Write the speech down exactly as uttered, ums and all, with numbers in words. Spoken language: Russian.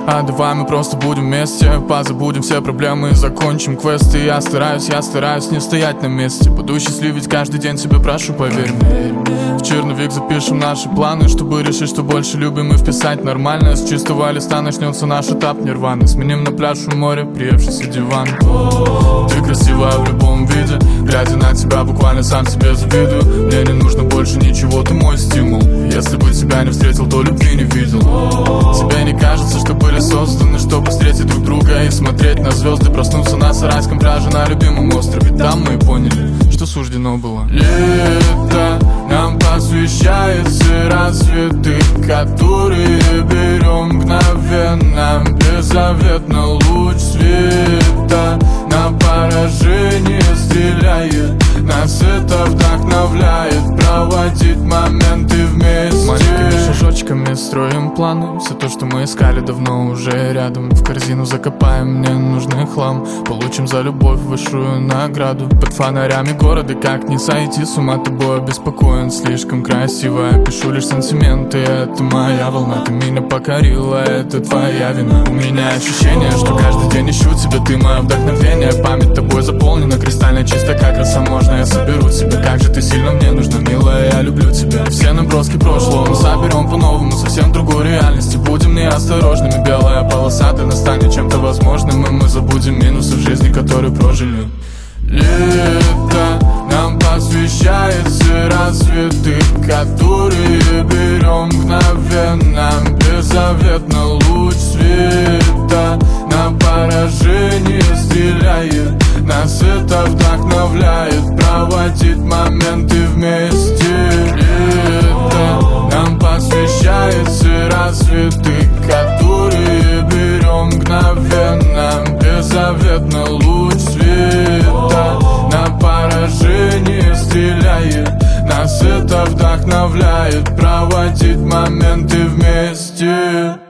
А давай мы просто будем вместе, позабудем все проблемы и закончим квесты. Я стараюсь, я стараюсь не стоять на месте. Буду счастливить каждый день, тебя прошу, поверь мне. В черновик запишем наши планы, чтобы решить, что больше любим, и вписать нормально. С чистого листа начнется наш этап нирваны. Сменим на пляж у моря приевшийся диван. Ты красивая в любом виде, глядя на тебя буквально сам себе завидую. Мне не нужно больше ничего, ты мой стимул. Если бы тебя не встретил, то любви не видел. Тебе не кажется, что были созданы, чтобы встретить друг друга и смотреть на звезды, проснуться на сарайском пляже на любимом острове? Там мы поняли, что суждено было. Лето нам посвящается рассветы, которые берем мгновенно, беззаветно. Луч света на поражение стреляет, нас это вдохновляет проводить моменты вместе. Маленькими шажочками строим планы, все то, что мы искали, давно уже рядом. В корзину закопаем мне нужный хлам, получим за любовь высшую награду. Под фонарями города, как не сойти с ума, тобой обеспокоен, слишком красиво. Пишу лишь сантименты, это моя волна. Ты меня покорила, это твоя вина. У меня ощущение, что каждый день ищу тебя, ты мое вдохновение. Память тобой заполнена, кристально чисто, как роса. Можно я соберу тебя, как же ты сильно мне нужна, милая, я люблю тебя. Все наброски прошлого мы соберем по-новому, совсем другой реальности. Будем неосторожными, белая полоса, да настанет чем-то возможным, и мы забудем минусы в жизни, которые прожили. Лето нам посвящается рассветы, которые берем мгновенно, беззаветно. Луч света на поражение стреляет, нас это вдохновляет проводить моменты вместе. Лето нам посвящается рассветы, которые берем мгновенно, беззаветно. Луч света на поражение стреляет, нас это вдохновляет проводить моменты вместе.